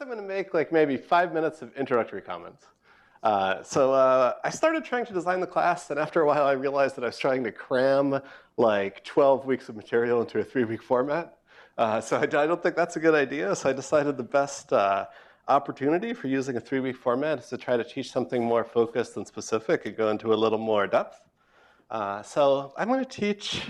I'm going to make like maybe 5 minutes of introductory comments. I started trying to design the class, and after a while I realized that I was trying to cram like 12 weeks of material into a 3-week format. I don't think that's a good idea, so I decided the best opportunity for using a 3-week format is to try to teach something more focused and specific and go into a little more depth. So I'm going to teach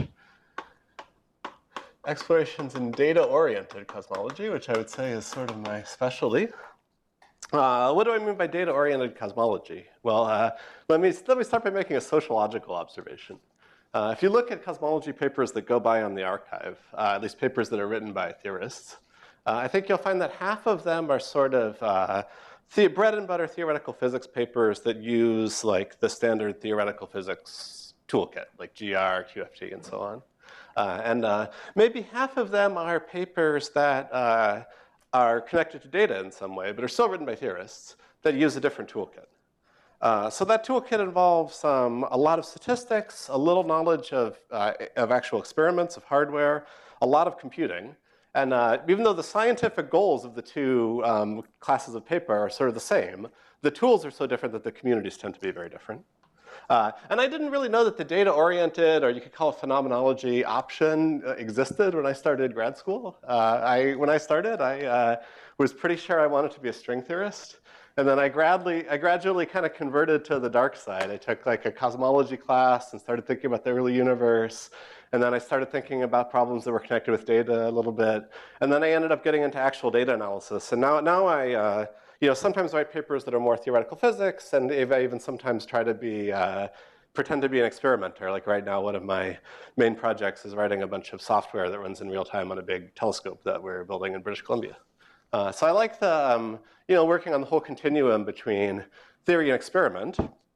explorations in data-oriented cosmology, which I would say is sort of my specialty. What do I mean by data-oriented cosmology? Well, let me start by making a sociological observation. If you look at cosmology papers that go by on the archive, at least papers that are written by theorists, I think you'll find that half of them are sort of bread and butter theoretical physics papers that use like the standard theoretical physics toolkit, like GR, QFT, and so on. Maybe half of them are papers that are connected to data in some way, but are still written by theorists that use a different toolkit. So that toolkit involves a lot of statistics, a little knowledge of actual experiments, of hardware, a lot of computing. And even though the scientific goals of the two classes of paper are sort of the same, the tools are so different that the communities tend to be very different. And I didn't really know that the data-oriented, or you could call it phenomenology option, existed when I started grad school. When I started, I was pretty sure I wanted to be a string theorist. And then I gradually kind of converted to the dark side. I took like a cosmology class and started thinking about the early universe. And then I started thinking about problems that were connected with data a little bit. And then I ended up getting into actual data analysis. And now I sometimes write papers that are more theoretical physics, and I even sometimes try to pretend to be an experimenter. Like right now, one of my main projects is writing a bunch of software that runs in real time on a big telescope that we're building in British Columbia. So I like the, working on the whole continuum between theory and experiment.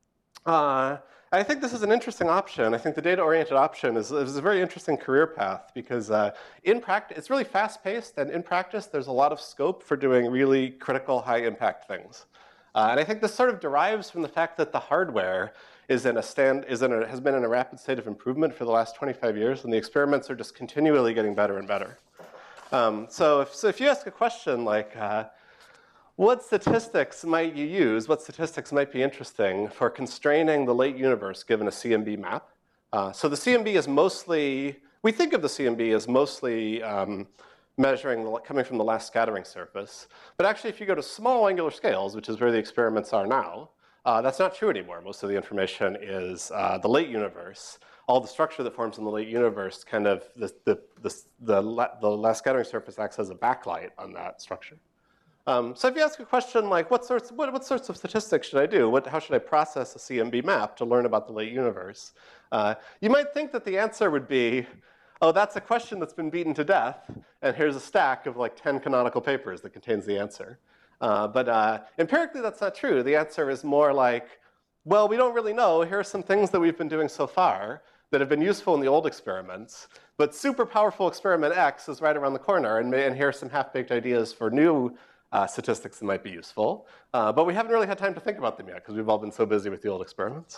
I think this is an interesting option. I think the data-oriented option is a very interesting career path because in practice, it's really fast-paced, and in practice, there's a lot of scope for doing really critical, high-impact things. And I think this sort of derives from the fact that the hardware has been in a rapid state of improvement for the last 25 years, and the experiments are just continually getting better and better. So if you ask a question like, what statistics might you use? What statistics might be interesting for constraining the late universe given a CMB map? So the CMB is mostly, we think of the CMB as mostly measuring coming from the last scattering surface. But actually, if you go to small angular scales, which is where the experiments are now, that's not true anymore. Most of the information is the late universe. All the structure that forms in the late universe, kind of the last scattering surface acts as a backlight on that structure. So if you ask a question like, what sorts of statistics should I do? How should I process a CMB map to learn about the late universe? You might think that the answer would be, oh, that's a question that's been beaten to death, and here's a stack of like 10 canonical papers that contains the answer. But empirically, that's not true. The answer is more like, well, we don't really know. Here are some things that we've been doing so far that have been useful in the old experiments, but super powerful experiment X is right around the corner, and here are some half-baked ideas for new statistics that might be useful. But we haven't really had time to think about them yet because we've all been so busy with the old experiments.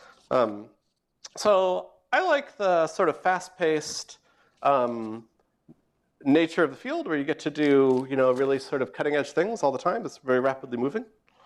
So I like the sort of fast-paced nature of the field where you get to do really sort of cutting-edge things all the time. It's very rapidly moving.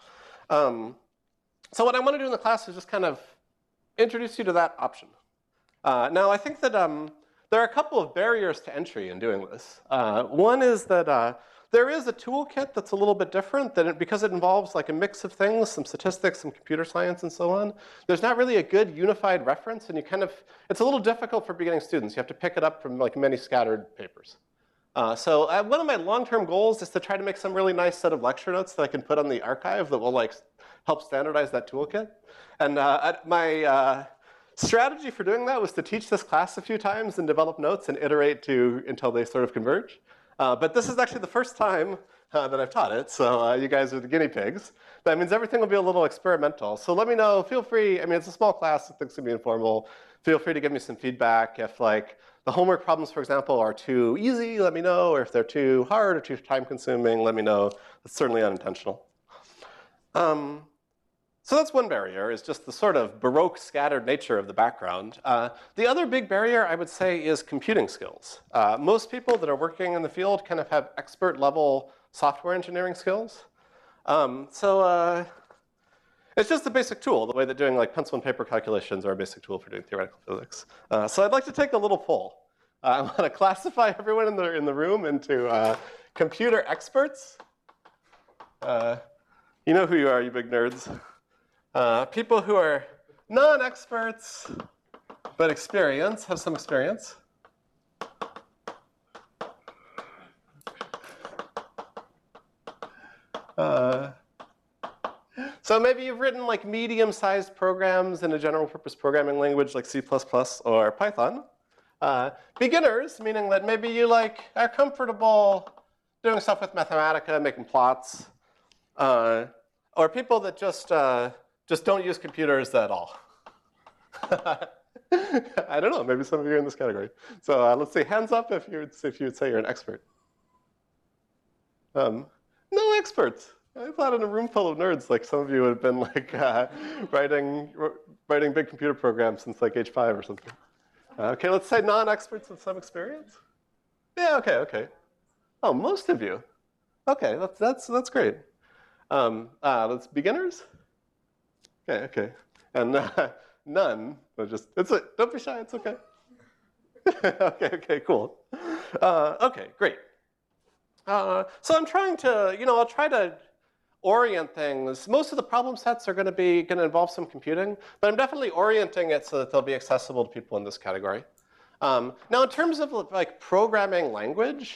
So what I want to do in the class is just kind of introduce you to that option. Now, I think that there are a couple of barriers to entry in doing this. One is that there is a toolkit that's a little bit different because it involves like a mix of things, some statistics, some computer science, and so on. There's not really a good unified reference, and it's a little difficult for beginning students. You have to pick it up from like many scattered papers. So one of my long-term goals is to try to make some really nice set of lecture notes that I can put on the archive that will like help standardize that toolkit. And my strategy for doing that was to teach this class a few times and develop notes and iterate until they sort of converge. But this is actually the first time that I've taught it, so you guys are the guinea pigs. That means everything will be a little experimental. So let me know, feel free, it's a small class, so things can be informal. Feel free to give me some feedback. If like the homework problems, for example, are too easy, let me know. Or if they're too hard or too time consuming, let me know. It's certainly unintentional. So that's one barrier, is just the sort of Baroque scattered nature of the background. The other big barrier, I would say, is computing skills. Most people that are working in the field kind of have expert level software engineering skills. It's just a basic tool, the way that doing like pencil and paper calculations are a basic tool for doing theoretical physics. So I'd like to take a little poll. I want to classify everyone in the room into computer experts. You know who you are, you big nerds. People who are non-experts, but have some experience. So maybe you've written like medium-sized programs in a general purpose programming language like C++ or Python. Beginners, meaning that maybe you like are comfortable doing stuff with Mathematica, making plots. Or people that just don't use computers at all. I don't know, maybe some of you are in this category. So let's see, hands up if you would say you're an expert. No experts. I thought in a room full of nerds, like some of you would have been like writing big computer programs since like age 5 or something. Okay, let's say non-experts with some experience. Yeah, okay. Oh, most of you. Okay, that's great. That's beginners. Okay. And none. Don't be shy. It's okay. Okay, cool. Okay, great. So I'm trying to, I'll try to orient things. Most of the problem sets are going to involve some computing, but I'm definitely orienting it so that they'll be accessible to people in this category. Now, in terms of like programming language,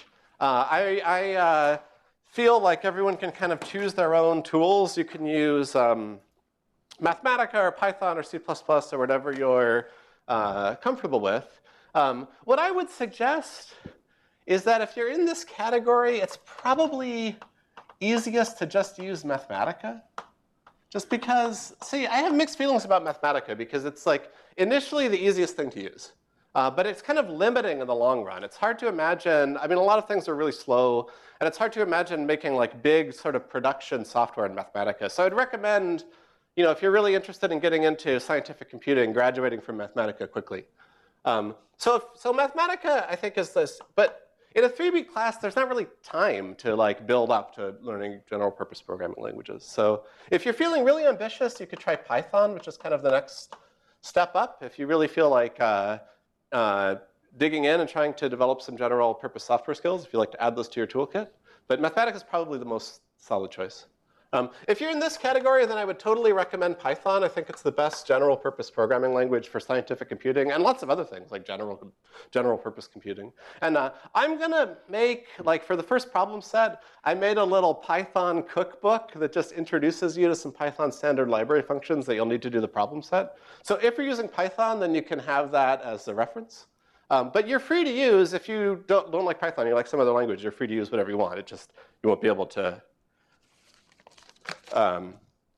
I feel like everyone can kind of choose their own tools. You can use Mathematica or Python or C++ or whatever you're comfortable with. What I would suggest is that if you're in this category, it's probably easiest to just use Mathematica. Just because, see, I have mixed feelings about Mathematica because it's like initially the easiest thing to use. But it's kind of limiting in the long run. It's hard to imagine, a lot of things are really slow, and it's hard to imagine making like big sort of production software in Mathematica. So I'd recommend, if you're really interested in getting into scientific computing, graduating from Mathematica quickly. So Mathematica, I think, is this, but in a 3B class, there's not really time to like build up to learning general purpose programming languages. So if you're feeling really ambitious, you could try Python, which is kind of the next step up. If you really feel like digging in and trying to develop some general purpose software skills, if you like to add those to your toolkit. But Mathematica is probably the most solid choice. If you're in this category, then I would totally recommend Python. I think it's the best general purpose programming language for scientific computing and lots of other things like general purpose computing. And I'm going to make, like for the first problem set, I made a little Python cookbook that just introduces you to some Python standard library functions that you'll need to do the problem set. So if you're using Python, then you can have that as a reference. But you're free to use, if you don't like Python, you like some other language, you're free to use whatever you want. It just, you won't be able to. I'm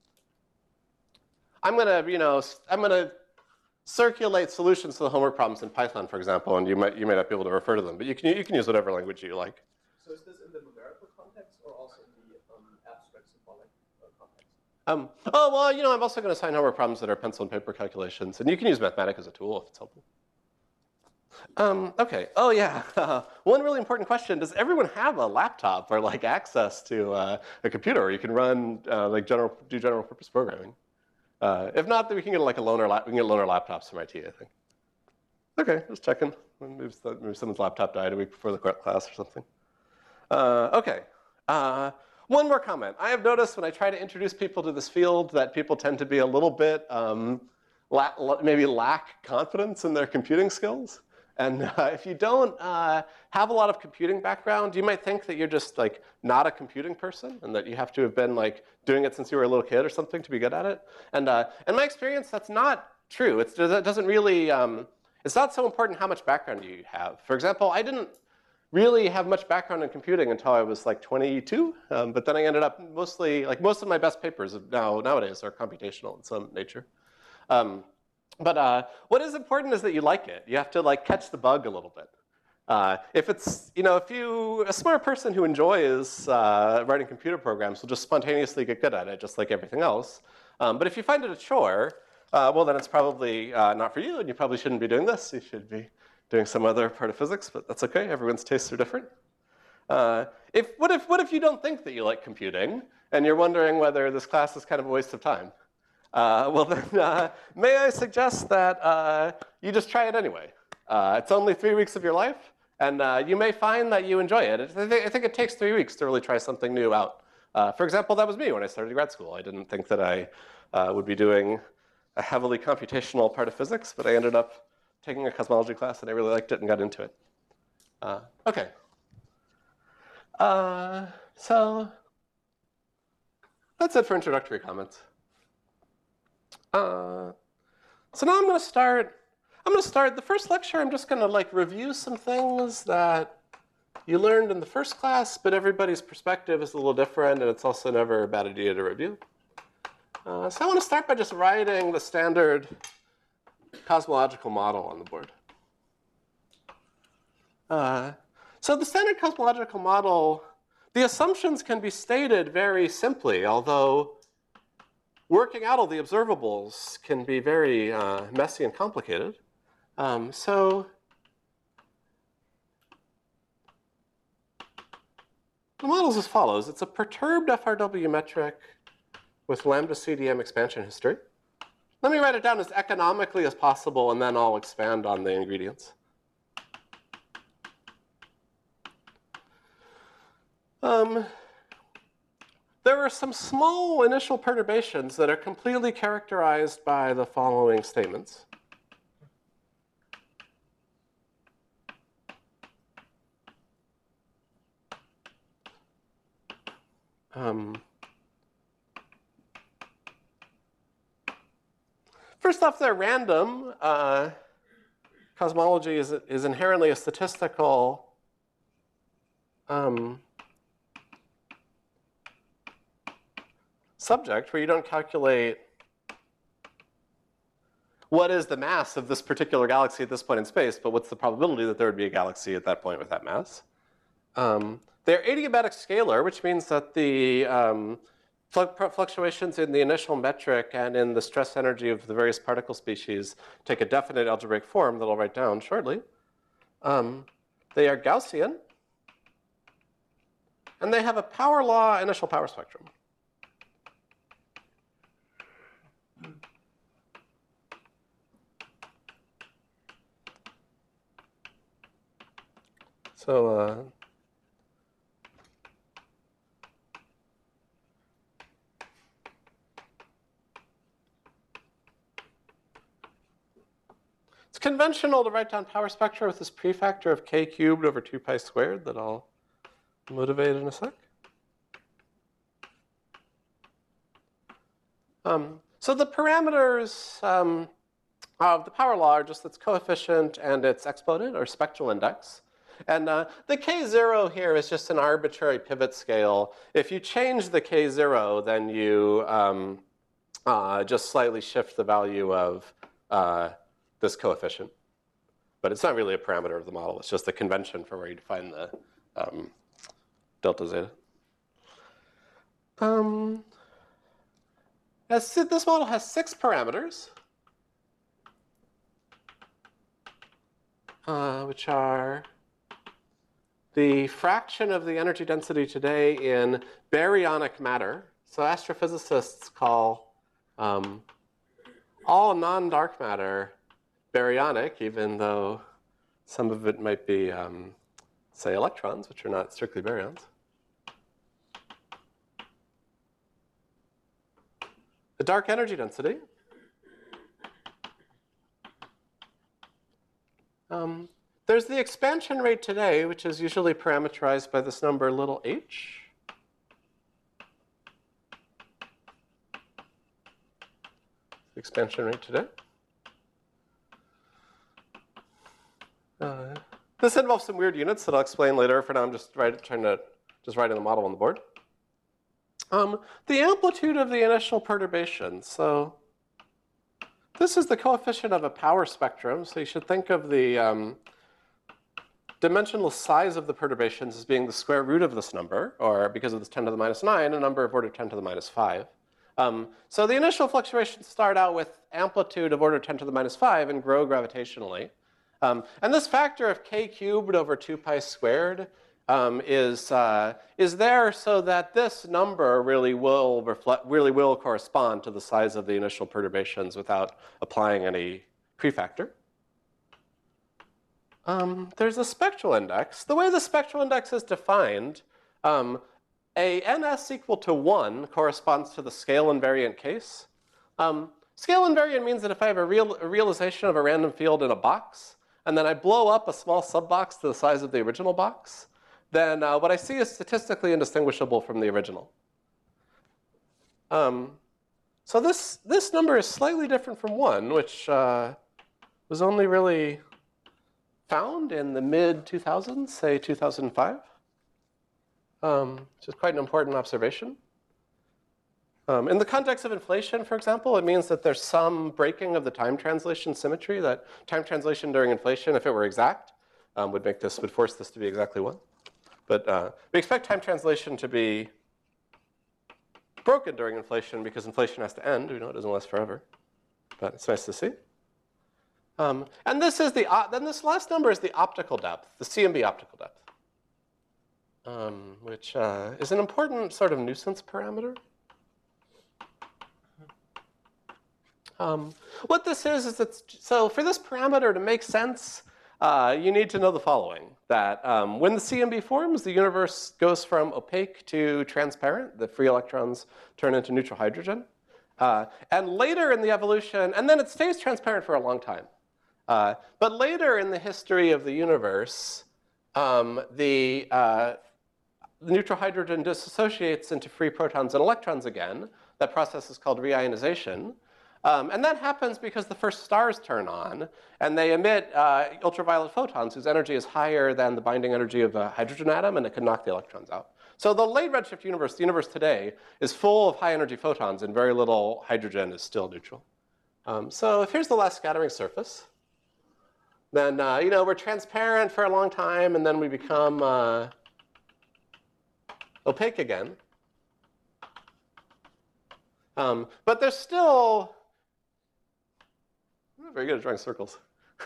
gonna circulate solutions to the homework problems in Python, for example, and you may not be able to refer to them, but you can use whatever language you like. So is this in the numerical context or also in the abstract symbolic context? Oh well, I'm also going to assign homework problems that are pencil and paper calculations, and you can use Mathematica as a tool if it's helpful. Okay. Oh yeah. One really important question: does everyone have a laptop or like access to a computer where you can run do general purpose programming? If not, then we can get like a loaner laptops from IT, I think. Okay, just checking. Maybe someone's laptop died a week before the class or something. Okay. One more comment. I have noticed when I try to introduce people to this field that people tend to be a little bit maybe lack confidence in their computing skills. And if you don't have a lot of computing background, you might think that you're just like not a computing person and that you have to have been like doing it since you were a little kid or something to be good at it. And in my experience, that's not true. It doesn't really, it's not so important how much background you have. For example, I didn't really have much background in computing until I was like 22, but then I ended up mostly, like most of my best papers nowadays are computational in some nature. But what is important is that you like it. You have to like catch the bug a little bit. If it's, if a smart person who enjoys writing computer programs will just spontaneously get good at it, just like everything else. But if you find it a chore, well, then it's probably not for you, and you probably shouldn't be doing this. You should be doing some other part of physics, but that's okay. Everyone's tastes are different. What if you don't think that you like computing, and you're wondering whether this class is kind of a waste of time? Well then, may I suggest that you just try it anyway. It's only 3 weeks of your life, and you may find that you enjoy it. I think it takes 3 weeks to really try something new out. For example, that was me when I started grad school. I didn't think that I would be doing a heavily computational part of physics, but I ended up taking a cosmology class, and I really liked it and got into it. Okay. So that's it for introductory comments. So now I'm going to start the first lecture. I'm just going to like review some things that you learned in the first class, but everybody's perspective is a little different, and it's also never a bad idea to review. So I want to start by just writing the standard cosmological model on the board. So the standard cosmological model, the assumptions can be stated very simply, although working out all the observables can be very messy and complicated. So the model is as follows. It's a perturbed FRW metric with lambda CDM expansion history. Let me write it down as economically as possible, and then I'll expand on the ingredients. There are some small initial perturbations that are completely characterized by the following statements. First off, they're random. Cosmology is inherently a statistical subject where you don't calculate what is the mass of this particular galaxy at this point in space, but what's the probability that there would be a galaxy at that point with that mass. They're adiabatic scalar, which means that the fluctuations in the initial metric and in the stress energy of the various particle species take a definite algebraic form that I'll write down shortly. They are Gaussian, and they have a power law initial power spectrum. So it's conventional to write down power spectra with this prefactor of k cubed over 2 pi squared that I'll motivate in a sec. So the parameters of the power law are just its coefficient and its exponent, or spectral index. And the k0 here is just an arbitrary pivot scale. If you change the k0, then you just slightly shift the value of this coefficient. But it's not really a parameter of the model. It's just a convention for where you define the delta zeta. This model has 6 parameters, which are the fraction of the energy density today in baryonic matter. So astrophysicists call all non-dark matter baryonic, even though some of it might be, say, electrons, which are not strictly baryons. The dark energy density. There's the expansion rate today, which is usually parameterized by this number little h. The expansion rate today. This involves some weird units that I'll explain later. For now, I'm just trying to write in the model on the board. The amplitude of the initial perturbation. So this is the coefficient of a power spectrum. So you should think of the dimensional size of the perturbations as being the square root of this number, or because of this 10 to the minus 9, a number of order 10 to the minus 5. So the initial fluctuations start out with amplitude of order 10 to the minus 5 and grow gravitationally. And this factor of k cubed over 2 pi squared is there so that this number really will correspond to the size of the initial perturbations without applying any prefactor. There's a spectral index. The way the spectral index is defined, a ns equal to 1 corresponds to the scale invariant case. Scale invariant means that if I have a realization of a random field in a box, and then I blow up a small subbox to the size of the original box, then what I see is statistically indistinguishable from the original. So this number is slightly different from 1, which was only really found in the mid-2000s, say 2005, which is quite an important observation. In the context of inflation, for example, it means that there's some breaking of the time translation symmetry, that time translation during inflation, if it were exact, would force this to be exactly 1. But we expect time translation to be broken during inflation because inflation has to end. We know it doesn't last forever, but it's nice to see. And this is then this last number is the optical depth, the CMB optical depth, which is an important sort of nuisance parameter. What this is that, so for this parameter to make sense, you need to know the following, that when the CMB forms, the universe goes from opaque to transparent. The free electrons turn into neutral hydrogen. And later in the evolution, and then it stays transparent for a long time. But later in the history of the universe, the neutral hydrogen dissociates into free protons and electrons again. That process is called reionization. And that happens because the first stars turn on, and they emit ultraviolet photons whose energy is higher than the binding energy of a hydrogen atom, and it can knock the electrons out. So the late redshift universe, the universe today, is full of high energy photons, and very little hydrogen is still neutral. So if here's the last scattering surface, then we're transparent for a long time, and then we become opaque again. But there's still, I'm not very good at drawing circles.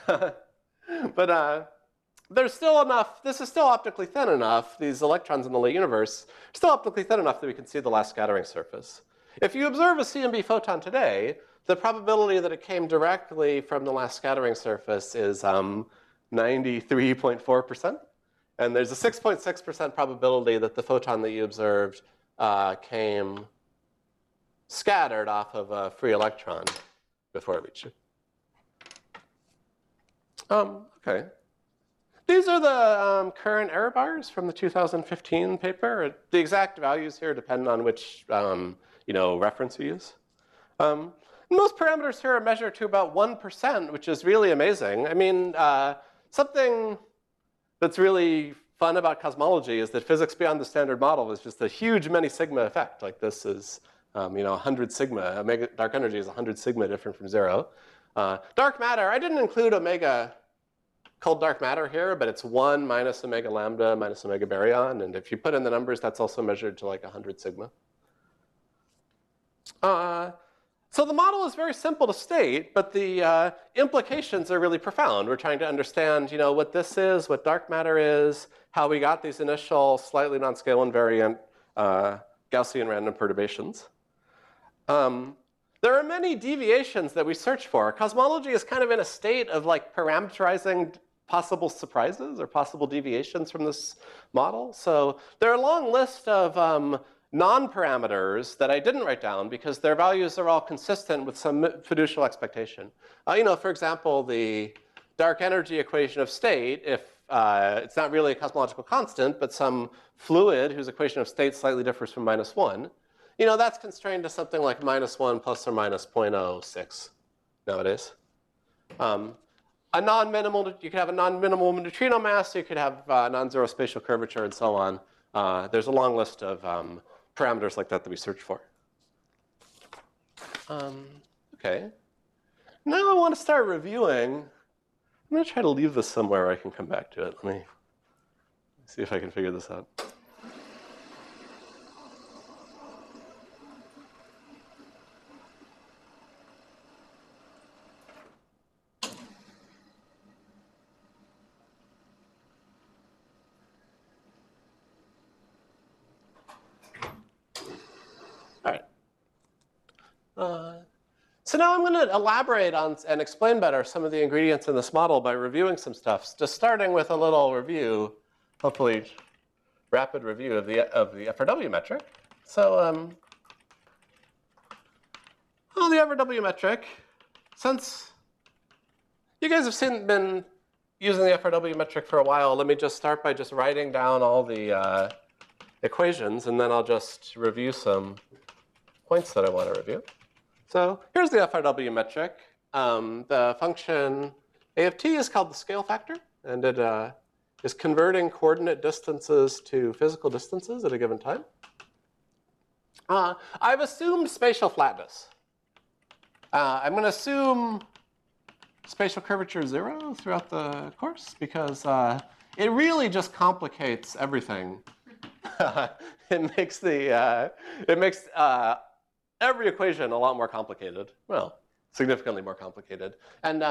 But there's still enough, this is still optically thin enough, these electrons in the late universe are still optically thin enough that we can see the last scattering surface. If you observe a CMB photon today, the probability that it came directly from the last scattering surface is 93.4%. And there's a 6.6% probability that the photon that you observed came scattered off of a free electron before it reached you. Okay. These are the current error bars from the 2015 paper. The exact values here depend on which reference you use. Most parameters here are measured to about 1%, which is really amazing. I mean, something that's really fun about cosmology is that physics beyond the standard model is just a huge many sigma effect. Like this is 100 sigma. Dark energy is 100 sigma different from 0. Dark matter, I didn't include omega cold dark matter here, but it's 1 minus omega lambda minus omega baryon. And if you put in the numbers, that's also measured to like 100 sigma. So the model is very simple to state, but the implications are really profound. We're trying to understand, what this is, what dark matter is, how we got these initial slightly non-scale invariant Gaussian random perturbations. There are many deviations that we search for. Cosmology is kind of in a state of like parameterizing possible surprises or possible deviations from this model. So there are a long list of non-parameters that I didn't write down because their values are all consistent with some fiducial expectation. For example, the dark energy equation of state, if it's not really a cosmological constant, but some fluid whose equation of state slightly differs from -1, that's constrained to something like -1 plus or minus 0.06 nowadays. You could have a non-minimal neutrino mass, you could have non-zero spatial curvature, and so on. There's a long list of parameters like that we search for. Okay. Now I want to start reviewing. I'm going to try to leave this somewhere where I can come back to it. Let me see if I can figure this out. So now I'm going to elaborate on and explain better some of the ingredients in this model by reviewing some stuff. Just starting with a little review, hopefully rapid review of the FRW metric. So the FRW metric, since you guys have been using the FRW metric for a while, let me just start by just writing down all the equations, and then I'll just review some points that I want to review. So here's the FRW metric. The function a of t is called the scale factor, and it is converting coordinate distances to physical distances at a given time. I've assumed spatial flatness. I'm going to assume spatial curvature 0 throughout the course because it really just complicates everything. It makes every equation a lot more complicated. Well, significantly more complicated. And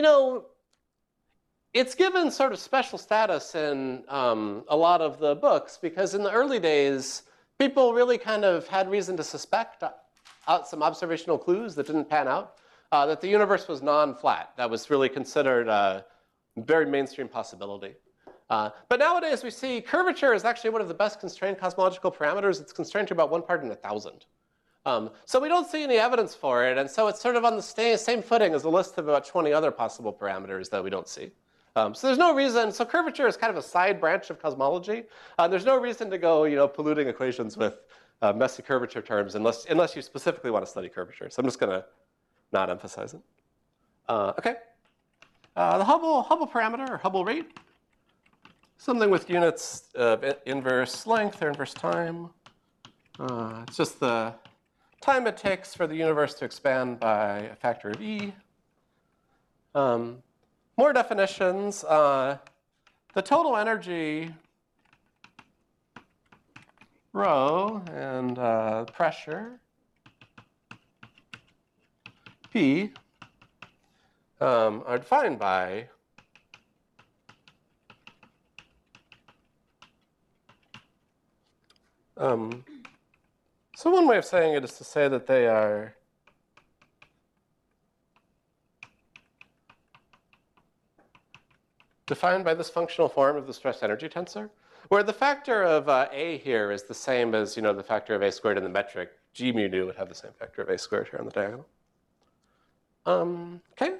it's given sort of special status in a lot of the books because in the early days, people really kind of had reason to suspect some observational clues that didn't pan out, that the universe was non-flat. That was really considered a very mainstream possibility. But nowadays, we see curvature is actually one of the best constrained cosmological parameters. It's constrained to about 1 part in 1,000. So we don't see any evidence for it, and so it's sort of on the same footing as a list of about 20 other possible parameters that we don't see. So there's no reason, so curvature is kind of a side branch of cosmology. There's no reason to go, polluting equations with messy curvature terms unless you specifically want to study curvature. So I'm just gonna not emphasize it. Okay, the Hubble parameter, or Hubble rate, something with units of inverse length or inverse time. It's just the time it takes for the universe to expand by a factor of e. More definitions. The total energy, rho, and pressure, P, are defined by so one way of saying it is to say that they are defined by this functional form of the stress energy tensor, where the factor of A here is the same as the factor of A squared in the metric. G mu nu would have the same factor of A squared here on the diagonal. Okay.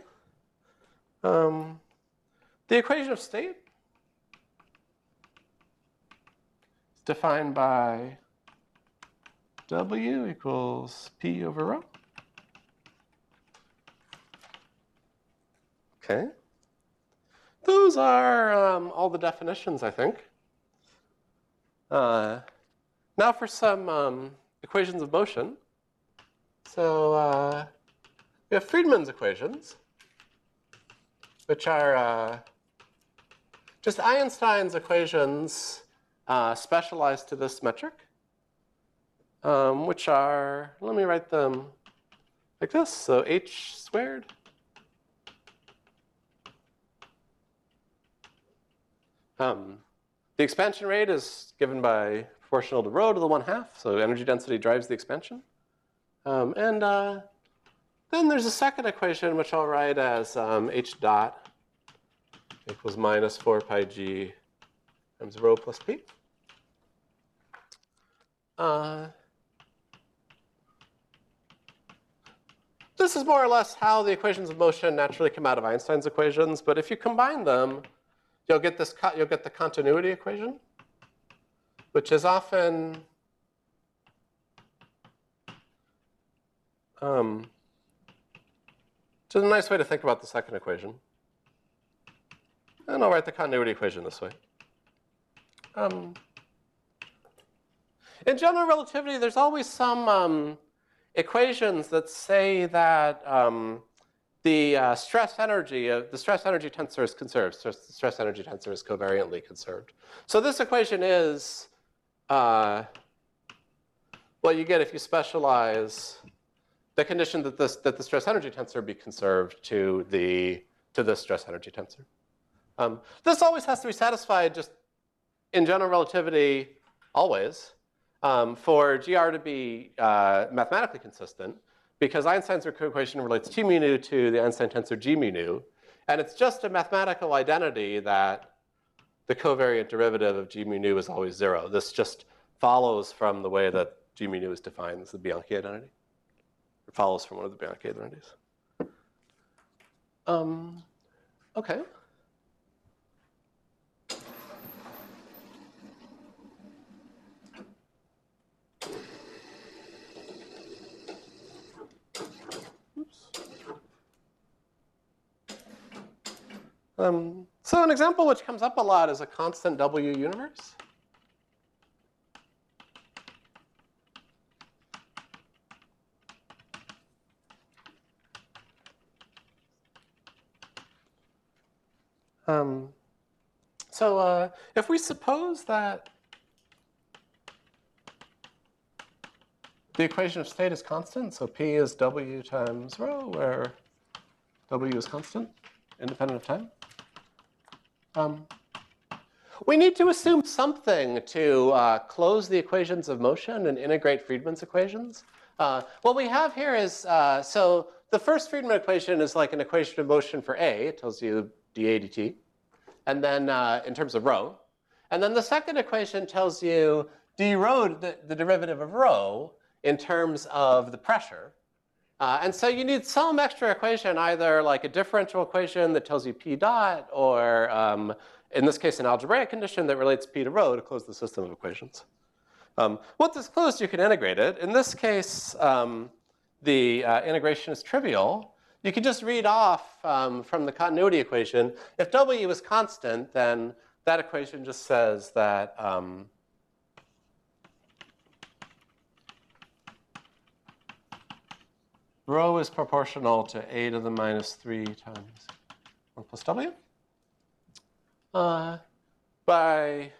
The equation of state is defined by W equals P over rho. Okay. Those are all the definitions, I think. Now for some equations of motion. So we have Friedmann's equations, which are just Einstein's equations specialized to this metric, which are, let me write them like this. So h squared the expansion rate is given by proportional to rho to the 1/2, so energy density drives the expansion. Then there's a second equation, which I'll write as h dot equals minus 4 pi g times rho plus p. This is more or less how the equations of motion naturally come out of Einstein's equations, but if you combine them, you'll get the continuity equation, which is often which is a nice way to think about the second equation. And I'll write the continuity equation this way. In general relativity, there's always some equations that say that the stress energy tensor is conserved. The stress energy tensor is covariantly conserved. So this equation is what you get if you specialize the condition that the stress energy tensor be conserved to the stress energy tensor. This always has to be satisfied just in general relativity always for GR to be mathematically consistent. because Einstein's equation relates T mu nu to the Einstein tensor G mu nu. And it's just a mathematical identity that the covariant derivative of G mu nu is always 0. This just follows from the way that G mu nu is defined as the Bianchi identity. It follows from one of the Bianchi identities. Okay. So an example which comes up a lot is a constant W universe. So if we suppose that the equation of state is constant, so P is W times rho, where W is constant, independent of time. We need to assume something to close the equations of motion and integrate Friedmann's equations. What we have here is, so the first Friedmann equation is like an equation of motion for A. It tells you dA dt. And then in terms of rho. And then the second equation tells you d rho, the derivative of rho, in terms of the pressure. And so you need some extra equation, either like a differential equation that tells you P dot, or in this case, an algebraic condition that relates P to rho to close the system of equations. Once it's closed, you can integrate it. In this case, the integration is trivial. You can just read off from the continuity equation. If W is constant, then that equation just says that rho is proportional to a to the minus 3 times 1 plus W by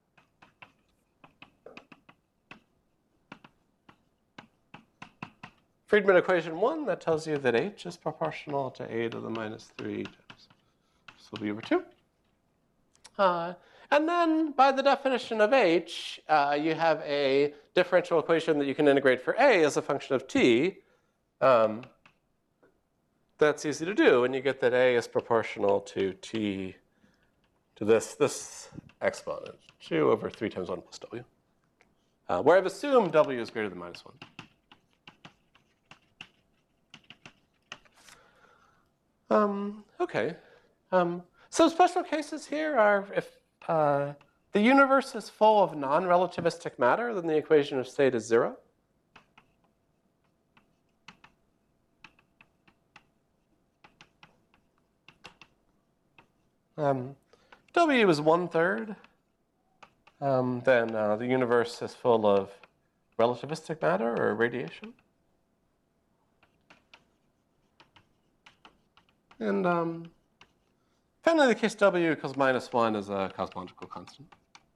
Friedmann equation 1, that tells you that h is proportional to a to the minus 3 times this will be over 2. And then by the definition of h, you have a differential equation that you can integrate for a as a function of t. That's easy to do, and you get that a is proportional to t to this exponent, 2 over 3 times 1 plus w, where I've assumed w is greater than minus 1. Okay. So special cases here are if the universe is full of non-relativistic matter, then the equation of state is 0. W is 1/3. Then the universe is full of relativistic matter or radiation. And finally, the case W equals minus 1 is a cosmological constant.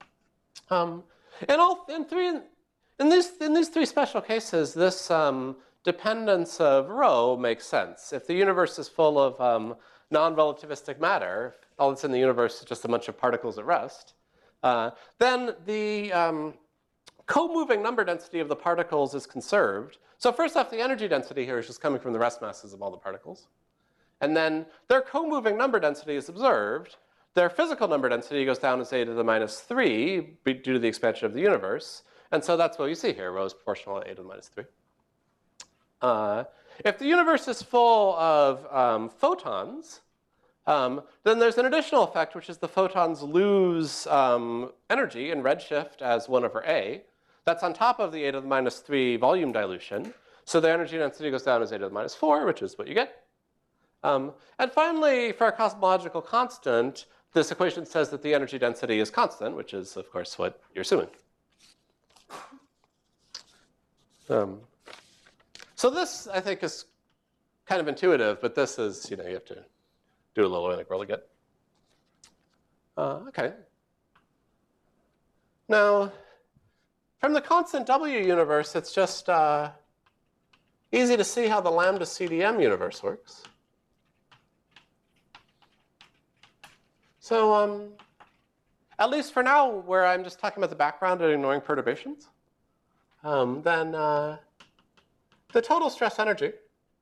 In these three special cases, this dependence of rho makes sense. If the universe is full of non-relativistic matter, all that's in the universe is just a bunch of particles at rest, then the co-moving number density of the particles is conserved. So first off, the energy density here is just coming from the rest masses of all the particles. And then their co-moving number density is observed. Their physical number density goes down as a to the minus 3 due to the expansion of the universe. And so that's what you see here. Rho is proportional to a to the minus 3. If the universe is full of photons, then there's an additional effect, which is the photons lose energy in redshift as 1 over a. That's on top of the a to the minus 3 volume dilution. So the energy density goes down as a to the minus 4, which is what you get. And finally, for a cosmological constant, this equation says that the energy density is constant, which is, of course, what you're assuming. So this, I think, is kind of intuitive, but this is, you have to do a little integral to get. Okay. Now, from the constant W universe, it's just easy to see how the lambda CDM universe works. So at least for now, where I'm just talking about the background and ignoring perturbations, then the total stress energy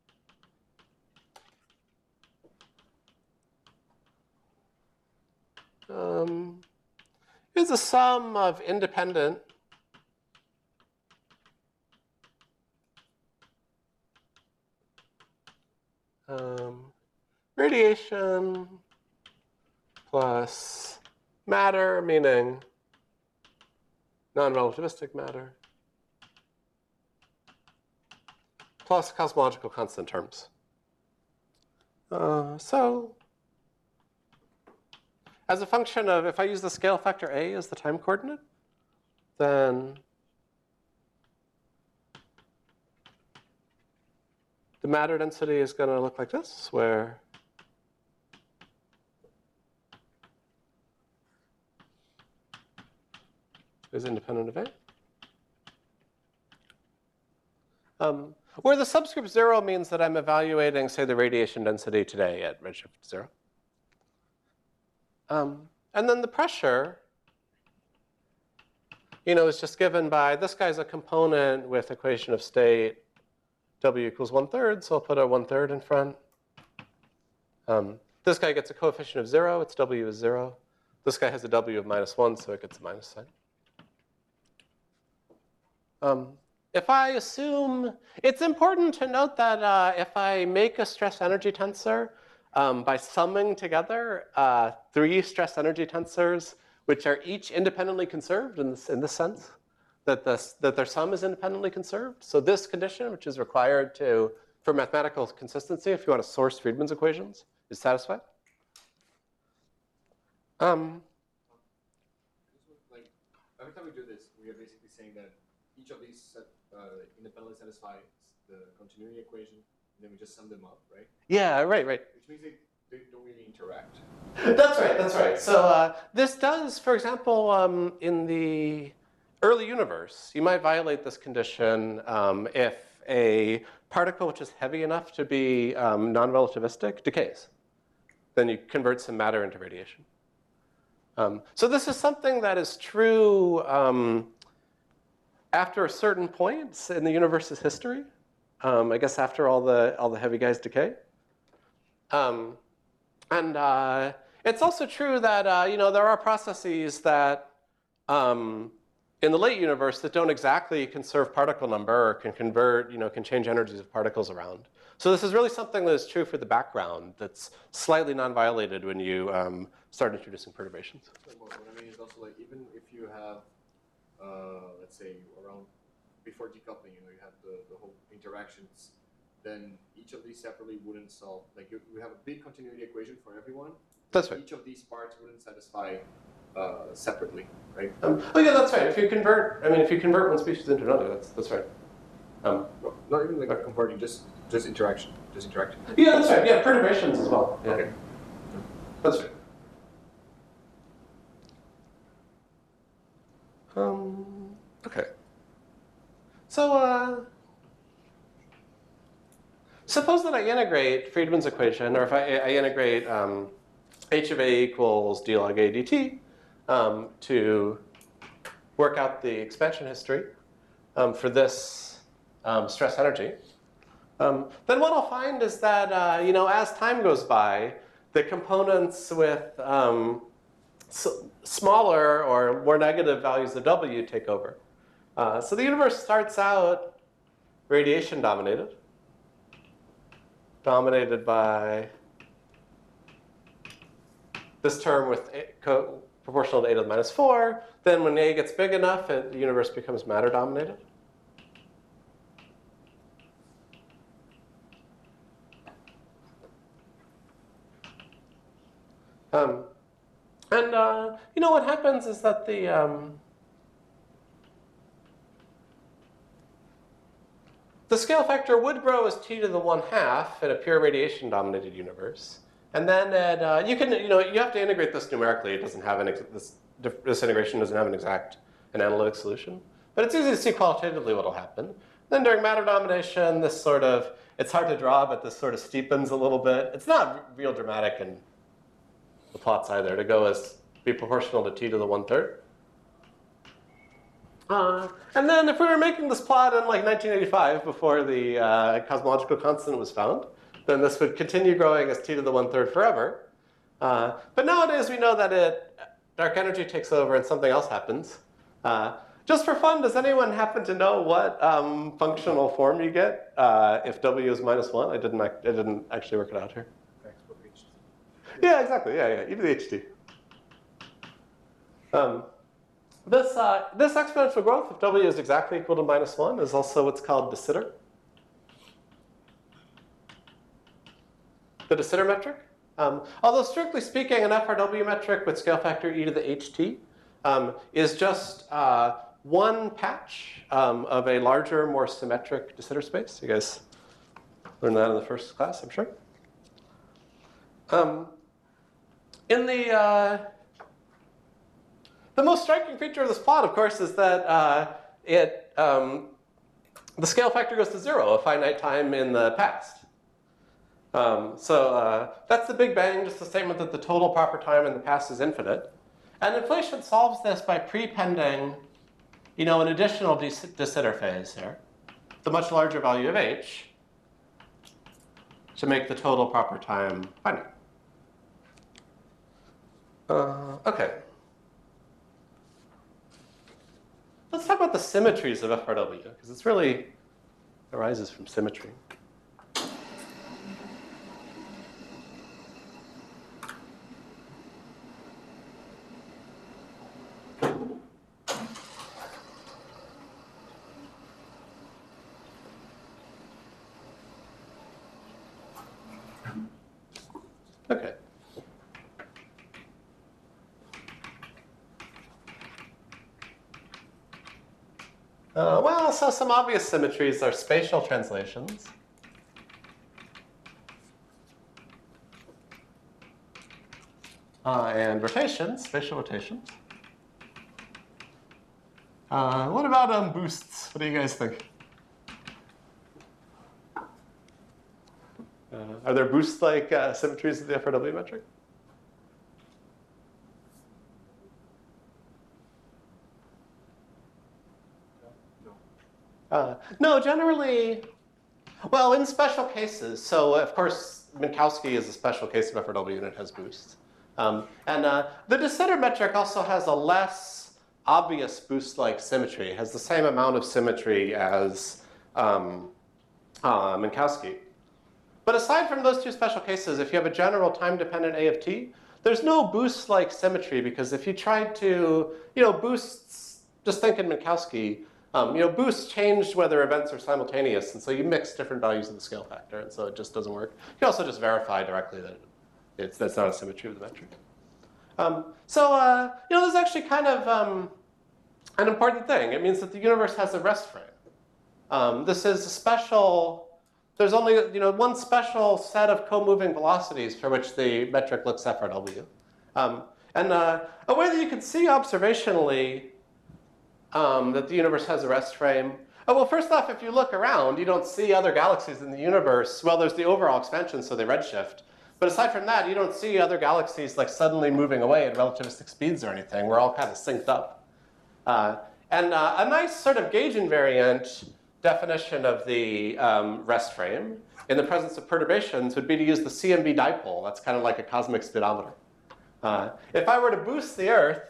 is the sum of independent radiation plus matter, meaning non-relativistic matter, plus cosmological constant terms. So as a function of, if I use the scale factor A as the time coordinate, then the matter density is going to look like this, where is independent of A. Where the subscript 0 means that I'm evaluating, say, the radiation density today at redshift 0. And then the pressure, is just given by, this guy's a component with equation of state W equals 1/3, so I'll put a 1/3 in front. This guy gets a coefficient of 0, its W is 0. This guy has a W of -1, so it gets a minus sign. If I assume, it's important to note that if I make a stress energy tensor by summing together 3 stress energy tensors, which are each independently conserved in this sense, that their sum is independently conserved. So this condition, which is required for mathematical consistency, if you want to source Friedmann's equations, is satisfied. Every time we do this, we are basically saying that each of these independently satisfies the continuity equation, and then we just sum them up, right? Yeah, right. Which means they don't really interact. That's right. So this does, for example, in the early universe, you might violate this condition if a particle which is heavy enough to be non-relativistic decays. Then you convert some matter into radiation. So this is something that is true after a certain point in the universe's history. I guess after all the heavy guys decay. And it's also true that there are processes that in the late universe that don't exactly conserve particle number or can convert, can change energies of particles around. So this is really something that is true for the background that's slightly non-violated when you start introducing perturbations. What I mean is also even if you have, let's say around before decoupling, you have the whole interactions, then each of these separately wouldn't solve, we have a big continuity equation for everyone. That's right. Each of these parts wouldn't satisfy separately, right? Oh yeah, that's right. If you convert one species into another, that's right. No, not even converting, just interaction, just interacting. Yeah, that's right. Yeah, perturbations as well. Yeah. Okay. That's right. Okay. So suppose that I integrate Friedmann's equation, or if I integrate h of a equals d log a dt to work out the expansion history for this stress energy, then what I'll find is that as time goes by, the components with smaller or more negative values of W take over. So the universe starts out radiation dominated by this term with proportional to a to the minus 4. Then when a gets big enough, the universe becomes matter dominated. What happens is that the scale factor would grow as t to the 1/2 in a pure radiation-dominated universe, and then you have to integrate this numerically. It doesn't have this integration doesn't have an analytic solution, but it's easy to see qualitatively what will happen. Then during matter domination, it's hard to draw, but this sort of steepens a little bit. It's not real dramatic in the plots either to be proportional to t to the 1/3. And then if we were making this plot in like 1985 before the cosmological constant was found, then this would continue growing as t to the 1/3 forever. But nowadays we know that dark energy takes over and something else happens. Just for fun, does anyone happen to know what functional form you get if w is -1? I didn't actually work it out here. Yeah, exactly. Yeah, e to the ht. This exponential growth, if w is exactly equal to -1, is also what's called de Sitter. The de Sitter metric. Although strictly speaking, an FRW metric with scale factor e to the ht is just one patch of a larger, more symmetric de Sitter space. You guys learned that in the first class, I'm sure. The most striking feature of this plot, of course, is that the scale factor goes to 0 a finite time in the past. That's the Big Bang, just the statement that the total proper time in the past is infinite. And inflation solves this by prepending, an additional de Sitter phase here, the much larger value of h, to make the total proper time finite. Okay. Let's talk about the symmetries of FRW, because it's really arises from symmetry. Okay. So some obvious symmetries are spatial translations. And rotations, spatial rotations. What about boosts? What do you guys think? Are there boost-like symmetries of the FRW metric? No, generally, well, in special cases. So, of course, Minkowski is a special case of FRW and it has boosts. The de Sitter metric also has a less obvious boost-like symmetry. It has the same amount of symmetry as Minkowski. But aside from those two special cases, if you have a general time-dependent A of t, there's no boost-like symmetry, because if you tried to, boosts, just think in Minkowski, boosts change whether events are simultaneous, and so you mix different values of the scale factor, and so it just doesn't work. You can also just verify directly that that's not a symmetry of the metric. This is actually kind of an important thing. It means that the universe has a rest frame. This is a special. There's only one special set of co-moving velocities for which the metric looks FRW. A way that you can see observationally that the universe has a rest frame. Well, first off, if you look around, you don't see other galaxies in the universe. Well, there's the overall expansion, so they redshift. But aside from that, you don't see other galaxies like suddenly moving away at relativistic speeds or anything. We're all kind of synced up. A nice sort of gauge invariant definition of the rest frame in the presence of perturbations would be to use the CMB dipole. That's kind of like a cosmic speedometer. If I were to boost the Earth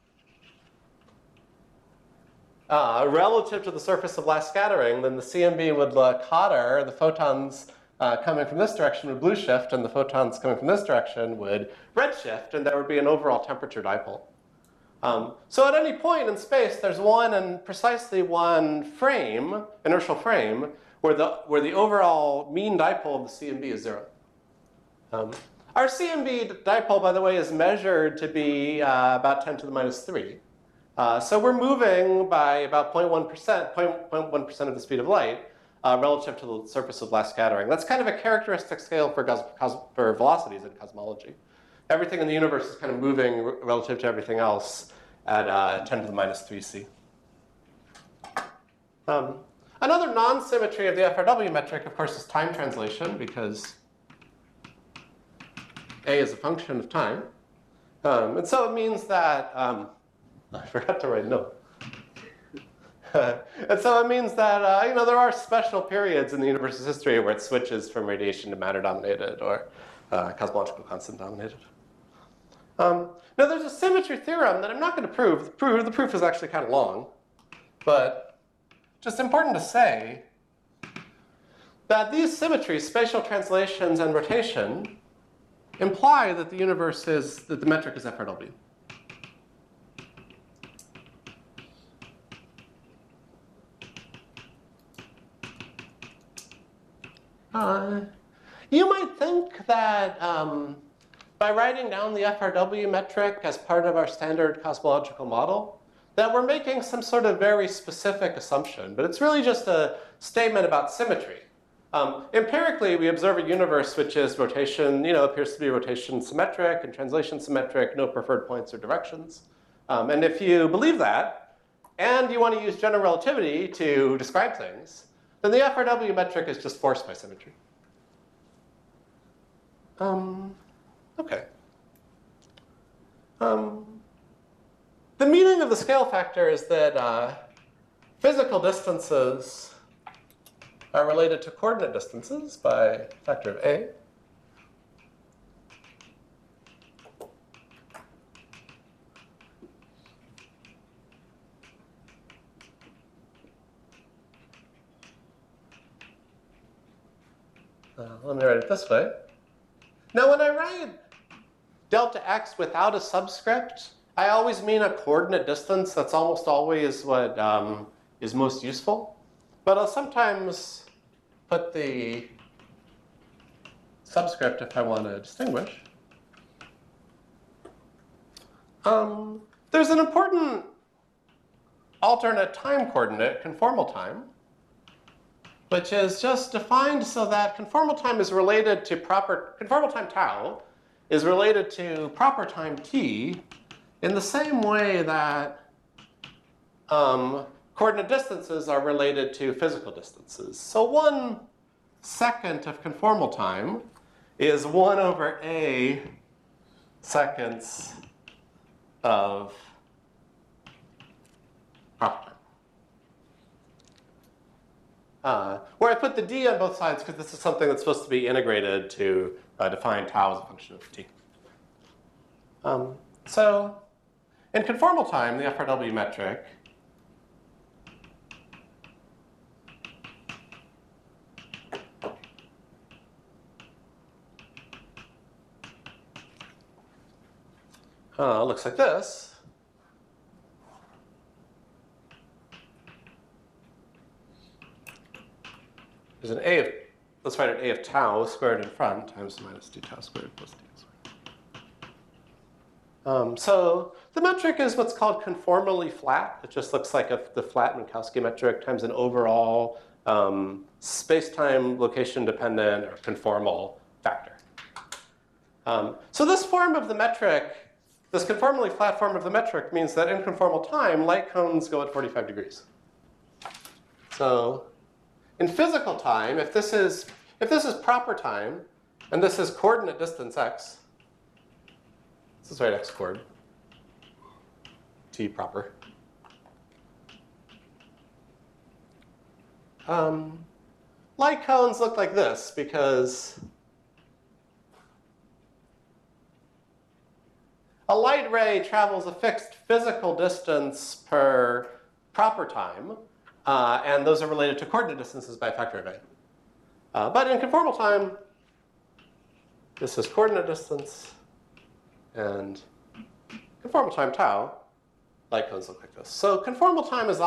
relative to the surface of last scattering, then the CMB would look hotter. The photons coming from this direction would blue shift, and the photons coming from this direction would red shift, and there would be an overall temperature dipole. So at any point in space, there's precisely one frame, inertial frame, where the overall mean dipole of the CMB is 0. Our CMB dipole, by the way, is measured to be about 10 to the -3. So we're moving by about 0.1% of the speed of light relative to the surface of last scattering. That's kind of a characteristic scale for velocities in cosmology. Everything in the universe is kind of moving relative to everything else at 10 to the -3 c. Another non-symmetry of the FRW metric, of course, is time translation, because A is a function of time. And so it means that, I forgot to write a note. And so it means that you know, there are special periods in the universe's history where it switches from radiation to matter-dominated or cosmological constant-dominated. Now, there's a symmetry theorem that I'm not going to prove. The proof is actually kind of long, but just important to say that these symmetries, spatial translations and rotation, imply that the universe is, that the metric is FRW. You might think that by writing down the FRW metric as part of our standard cosmological model, that we're making some sort of very specific assumption, but it's really just a statement about symmetry. Empirically, we observe a universe which is rotation, you know, appears to be rotation symmetric and translation symmetric, no preferred points or directions. And if you believe that, and you want to use general relativity to describe things, then the FRW metric is just forced by symmetry. Okay. The meaning of the scale factor is that physical distances are related to coordinate distances by a factor of A. Let me write it this way. Now, when I write delta x without a subscript, I always mean a coordinate distance. That's almost always what is most useful. But I'll sometimes put the subscript if I want to distinguish. There's an important alternate time coordinate, conformal time, which is just defined so that conformal time is related to conformal time tau is related to proper time t in the same way that coordinate distances are related to physical distances. So 1 second of conformal time is 1 over a seconds of proper time. Where I put the d on both sides because this is something that's supposed to be integrated to define tau as a function of t. So in conformal time, the FRW metric looks like this. There's an a of, let's write an a of tau squared in front times minus d tau squared plus d squared. So the metric is what's called conformally flat. It just looks like the flat Minkowski metric times an overall space-time location dependent or conformal factor. So this form of the metric, this conformally flat form of the metric means that in conformal time, light cones go at 45 degrees. So in physical time, if this is proper time, and this is coordinate distance x, this is right x coord, t proper. Light cones look like this because a light ray travels a fixed physical distance per proper time, and those are related to coordinate distances by a factor of a. But in conformal time, this is coordinate distance, and conformal time tau, light cones look like this. So conformal time is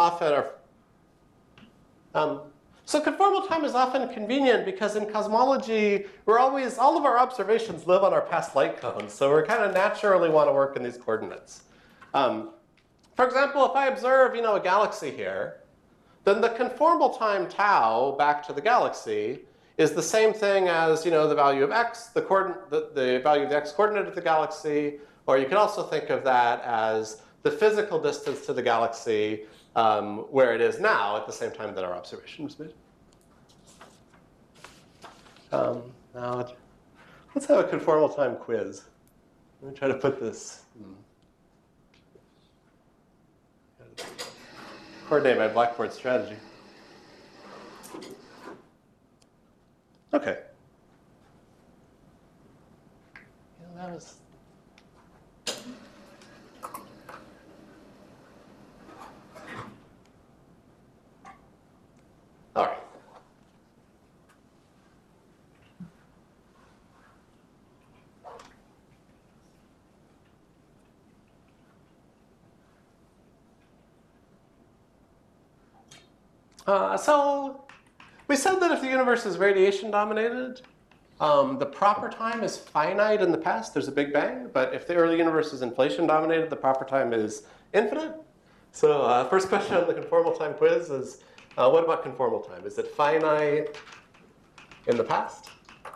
often convenient because in cosmology, all of our observations live on our past light cones. So we kind of naturally want to work in these coordinates. For example, if I observe, a galaxy here, then the conformal time tau back to the galaxy is the same thing as, the value of x, the value of the x coordinate of the galaxy, or you can also think of that as the physical distance to the galaxy where it is now at the same time that our observation was made. Now, let's have a conformal time quiz. Let me try to put this. coordinate my Blackboard strategy. Okay. Yeah, that was. All right. So we said that if the universe is radiation dominated, the proper time is finite in the past. There's a Big Bang. But if the early universe is inflation dominated, the proper time is infinite. So first question on the conformal time quiz is, what about conformal time? Is it finite in the past?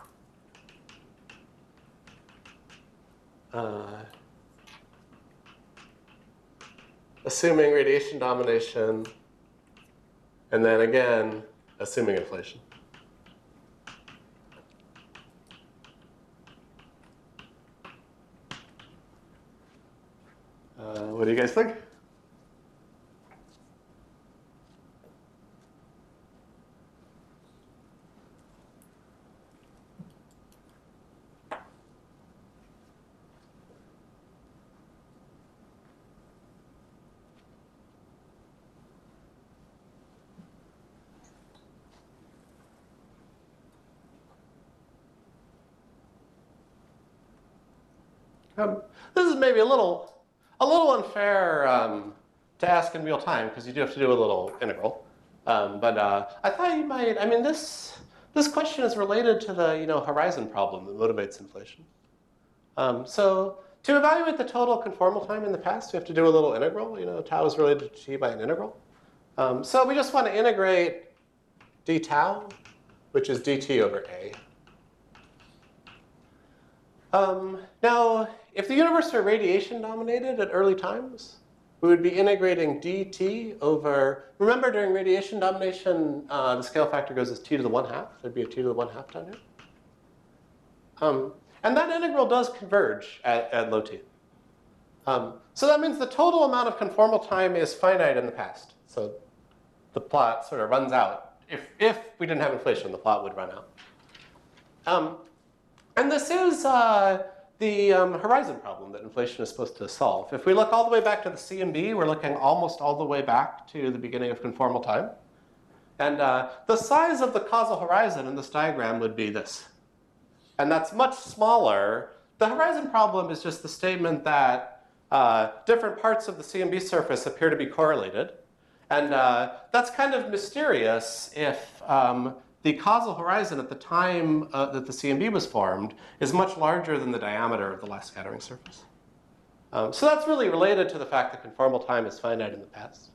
Assuming radiation domination, and then again, assuming inflation. What do you guys think? This is maybe a little unfair to ask in real time because you do have to do a little integral. But I thought you might. I mean, this question is related to the horizon problem that motivates inflation. So to evaluate the total conformal time in the past, we have to do a little integral. Tau is related to t by an integral. So we just want to integrate d tau, which is dt over a. Now, if the universe were radiation dominated at early times, we would be integrating dt over, remember during radiation domination, the scale factor goes as t to the 1/2. There'd be a t to the 1/2 down here. And that integral does converge at low t. So that means the total amount of conformal time is finite in the past. So the plot sort of runs out. If we didn't have inflation, the plot would run out. And this is the horizon problem that inflation is supposed to solve. If we look all the way back to the CMB, we're looking almost all the way back to the beginning of conformal time. And the size of the causal horizon in this diagram would be this. And that's much smaller. The horizon problem is just the statement that different parts of the CMB surface appear to be correlated. And that's kind of mysterious if the causal horizon at the time that the CMB was formed is much larger than the diameter of the last scattering surface. So that's really related to the fact that conformal time is finite in the past.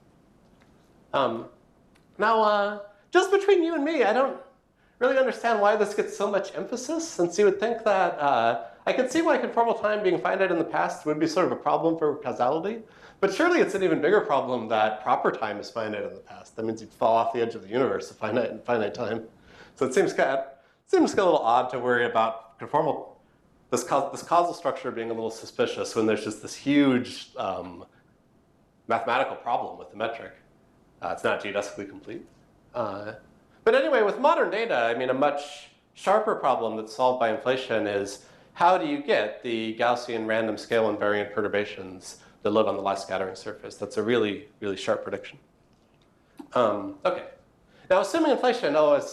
Now, just between you and me, I don't really understand why this gets so much emphasis, since you would think that I could see why conformal time being finite in the past would be sort of a problem for causality. But surely it's an even bigger problem that proper time is finite in the past. That means you'd fall off the edge of the universe of finite time. So it seems a little odd to worry about conformal, this causal structure being a little suspicious when there's just this huge mathematical problem with the metric. It's not geodesically complete. But anyway, with modern data, I mean, a much sharper problem that's solved by inflation is how do you get the Gaussian random scale invariant perturbations that live on the last scattering surface? That's a really, really sharp prediction. Okay. Now, assuming inflation,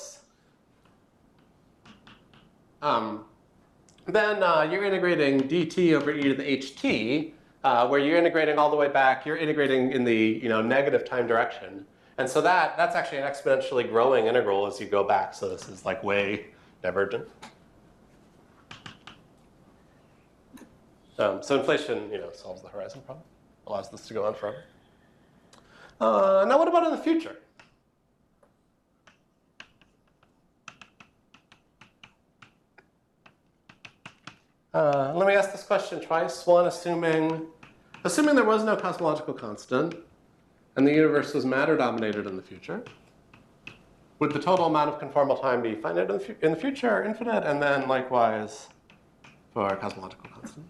then you're integrating dt over e to the ht, where you're integrating all the way back. You're integrating in the negative time direction. And so that's actually an exponentially growing integral as you go back. So this is like way divergent. So inflation, solves the horizon problem, allows this to go on forever. Now, what about in the future? Let me ask this question twice. One, assuming there was no cosmological constant and the universe was matter dominated in the future, would the total amount of conformal time be finite in the future or infinite? And then likewise for cosmological constant.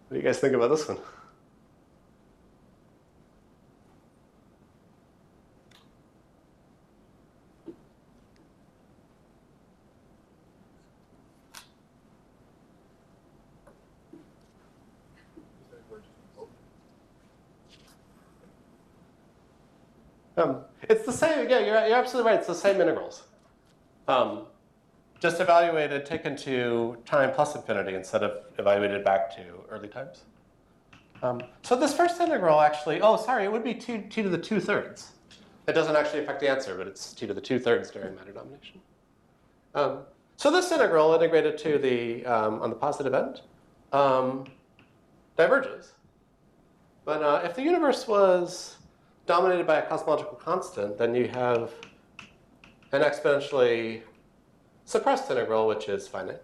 What do you guys think about this one? It's the same, yeah, you're absolutely right, it's the same integrals. Just evaluated, taken to time plus infinity instead of evaluated back to early times. So this first integral actually, oh, sorry, it would be t to the 2/3. It doesn't actually affect the answer, but it's t to the 2/3 during matter domination. So this integral integrated to the, on the positive end, diverges. But if the universe was dominated by a cosmological constant, then you have an exponentially suppressed integral, which is finite.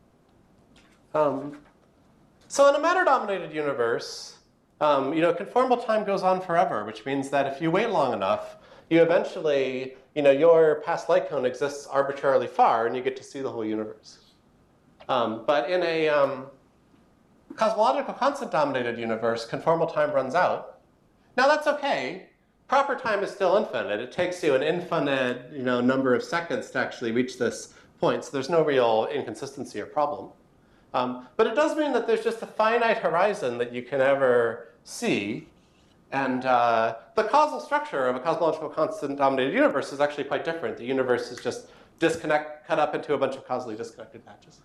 So in a matter-dominated universe, conformal time goes on forever, which means that if you wait long enough, you eventually, your past light cone exists arbitrarily far, and you get to see the whole universe. But in a cosmological constant-dominated universe, conformal time runs out. Now that's okay. Proper time is still infinite. It takes you an infinite, number of seconds to actually reach this point. So there's no real inconsistency or problem. But it does mean that there's just a finite horizon that you can ever see. And the causal structure of a cosmological constant-dominated universe is actually quite different. The universe is just cut up into a bunch of causally disconnected patches.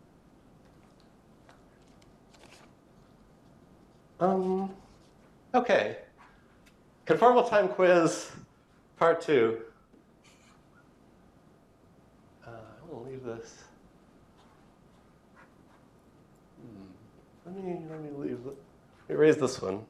Okay. Conformal time quiz, part 2. We'll leave this. Let me erase this one.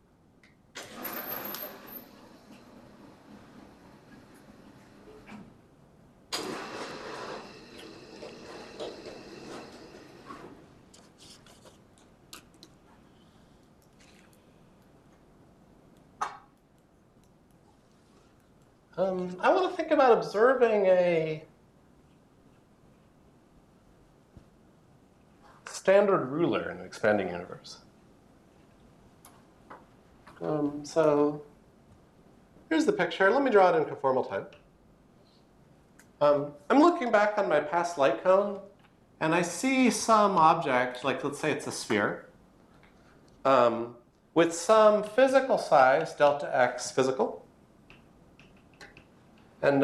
I want to think about observing a standard ruler in an expanding universe. So here's the picture. Let me draw it in conformal time. I'm looking back on my past light cone, and I see some object, like let's say it's a sphere, with some physical size, delta x physical. And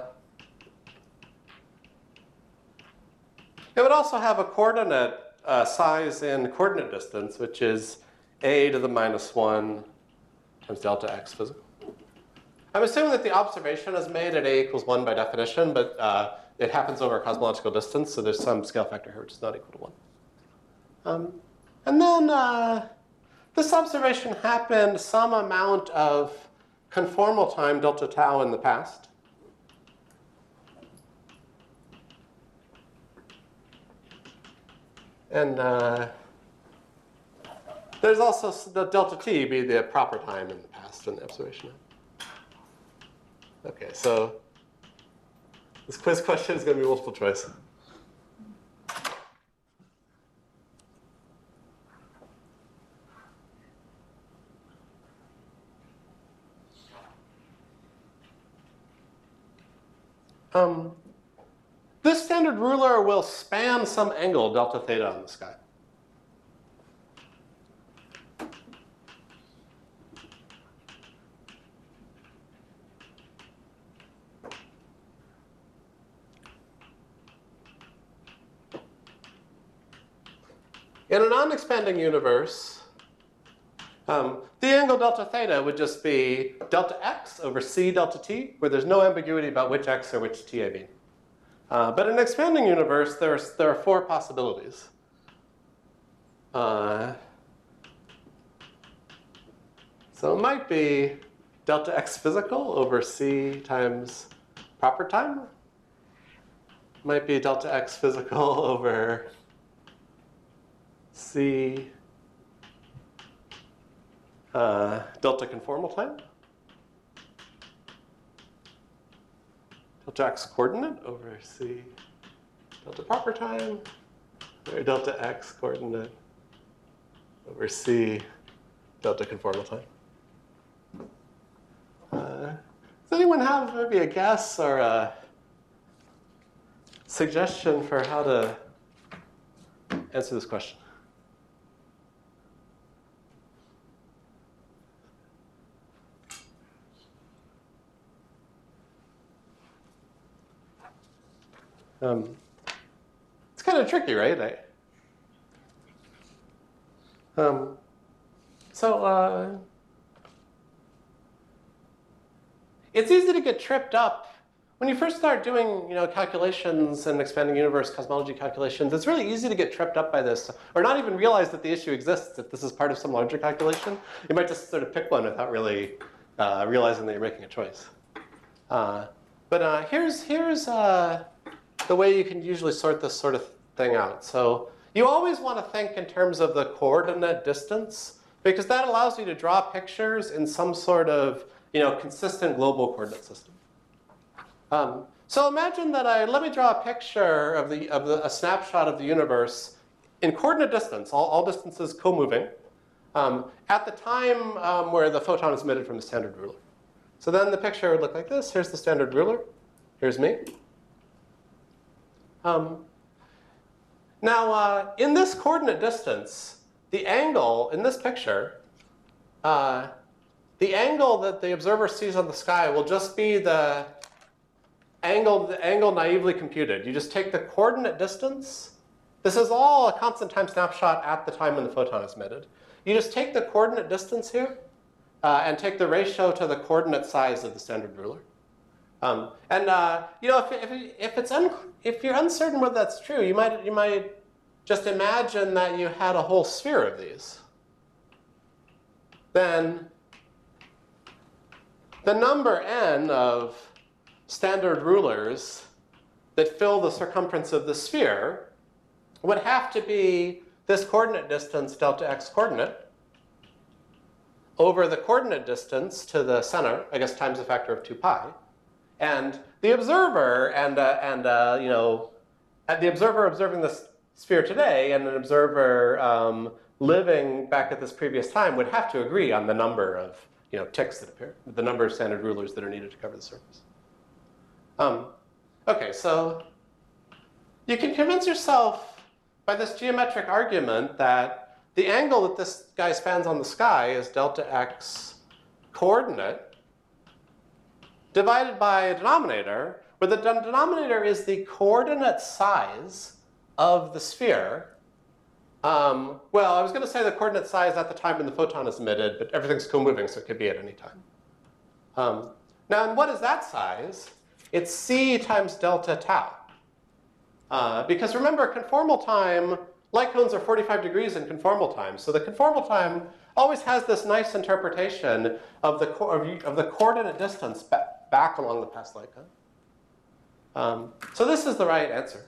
it would also have a coordinate size in coordinate distance, which is a to the -1 times delta x physical. I'm assuming that the observation is made at a equals 1 by definition, but it happens over a cosmological distance, so there's some scale factor here which is not equal to 1. And then this observation happened some amount of conformal time, delta tau, in the past. And there's also the delta t be the proper time in the past when the observation happened. Okay, so this quiz question is going to be multiple choice. This standard ruler will span some angle, delta theta, in the sky. In a non-expanding universe, the angle delta theta would just be delta x over c delta t, where there's no ambiguity about which x or which t I mean. But in an expanding universe, there are 4 possibilities. So it might be delta x physical over c times proper time. It might be delta x physical over c delta conformal time. Delta x coordinate over c delta proper time, or delta x coordinate over C delta conformal time. Does anyone have maybe a guess or a suggestion for how to answer this question? It's kind of tricky, right? It's easy to get tripped up. When you first start doing calculations and expanding universe cosmology calculations, it's really easy to get tripped up by this, or not even realize that the issue exists, if this is part of some larger calculation. You might just sort of pick one without really realizing that you're making a choice. But here's the way you can usually sort this sort of thing out. So you always want to think in terms of the coordinate distance, because that allows you to draw pictures in some sort of consistent global coordinate system. So imagine that let me draw a picture of a snapshot of the universe in coordinate distance, all distances co-moving, at the time where the photon is emitted from the standard ruler. So then the picture would look like this. Here's the standard ruler. Here's me. Now, in this coordinate distance, the angle in this picture, the angle that the observer sees on the sky will just be the angle naively computed. You just take the coordinate distance. This is all a constant time snapshot at the time when the photon is emitted. You just take the coordinate distance here and take the ratio to the coordinate size of the standard ruler. If you're uncertain whether that's true, you might just imagine that you had a whole sphere of these. Then the number n of standard rulers that fill the circumference of the sphere would have to be this coordinate distance, delta x coordinate, over the coordinate distance to the center, I guess times a factor of 2 pi. And the observer the observer observing this sphere today and an observer living back at this previous time would have to agree on the number of ticks that appear, the number of standard rulers that are needed to cover the surface. Okay, so you can convince yourself by this geometric argument that the angle that this guy spans on the sky is delta x coordinate divided by a denominator, where the denominator is the coordinate size of the sphere. Well, I was going to say the coordinate size at the time when the photon is emitted, but everything's co-moving, so it could be at any time. Now, and what is that size? It's c times delta tau. Because remember, conformal time, light cones are 45 degrees in conformal time. So the conformal time always has this nice interpretation of the coordinate distance back along the past light cone. So this is the right answer.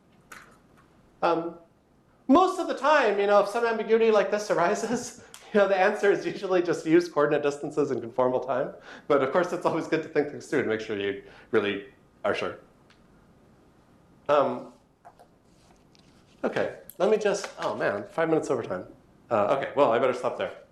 Most of the time, if some ambiguity like this arises, the answer is usually just use coordinate distances in conformal time. But of course, it's always good to think things through to make sure you really are sure. Okay, let me just, oh man, 5 minutes over time. Okay, well, I better stop there.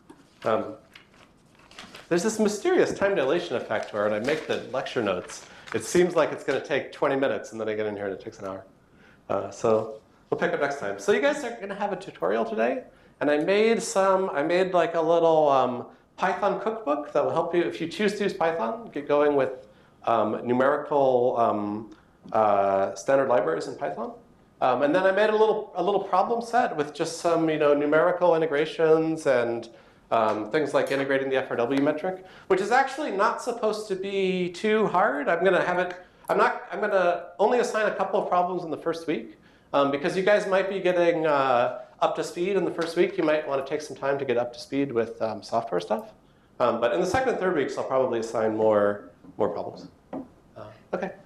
There's this mysterious time dilation effect where when I make the lecture notes, it seems like it's going to take 20 minutes, and then I get in here and it takes an hour. So we'll pick up next time. So you guys are going to have a tutorial today, and I made like a little Python cookbook that will help you, if you choose to use Python, get going with numerical standard libraries in Python. And then I made a little problem set with just some numerical integrations and things like integrating the FRW metric, which is actually not supposed to be too hard. I'm gonna only assign a couple of problems in the first week because you guys might be getting up to speed in the first week. You might want to take some time to get up to speed with software stuff. But in the second and third weeks, I'll probably assign more problems. Okay.